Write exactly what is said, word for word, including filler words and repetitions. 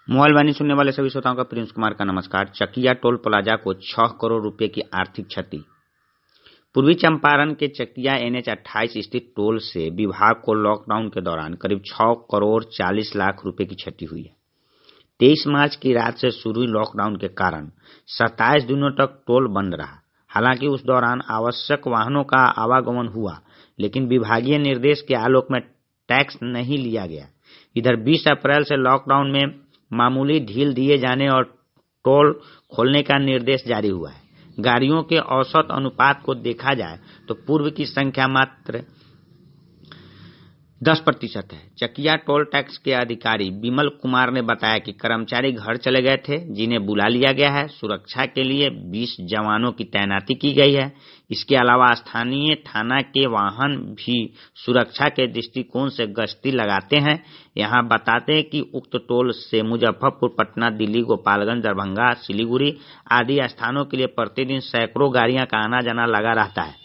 Mobile वाणी सुनने वाले सभी श्रोताओं का प्रिंस कुमार का नमस्कार। चकिया टोल प्लाजा को छह करोड़ रुपए की आर्थिक क्षति। पूर्वी चंपारण के चकिया एनएच अट्ठाईस स्थित टोल से विभाग को लॉकडाउन के दौरान करीब छह करोड़ चालीस लाख रुपए की क्षति हुई है। तेईस मार्च की रात से शुरू हुई लॉकडाउन के कारण सत्ताईस दिनों तक टोल बंद रहा। हालांकि उस दौरान आवश्यक वाहनों का आवागमन हुआ, लेकिन विभागीय निर्देश के आलोक में टैक्स नहीं लिया गया। इधर बीस अप्रैल से लॉकडाउन में मामूली ढील दिए जाने और टोल खोलने का निर्देश जारी हुआ है। गाड़ियों के औसत अनुपात को देखा जाए तो पूर्व की संख्या मात्र दस प्रतिशत है। चकिया टोल टैक्स के अधिकारी विमल कुमार ने बताया कि कर्मचारी घर चले गए थे, जिन्हें बुला लिया गया है। सुरक्षा के लिए बीस जवानों की तैनाती की गई है। इसके अलावा स्थानीय थाना के वाहन भी सुरक्षा के दृष्टिकोण से गश्ती लगाते हैं। यहां बताते हैं कि उक्त टोल से मुजफ्फरपुर, पटना, दिल्ली, गोपालगंज, दरभंगा, सिलीगुड़ी आदि स्थानों के लिए प्रतिदिन सैकड़ों गाड़ियां का आना जाना लगा रहता है।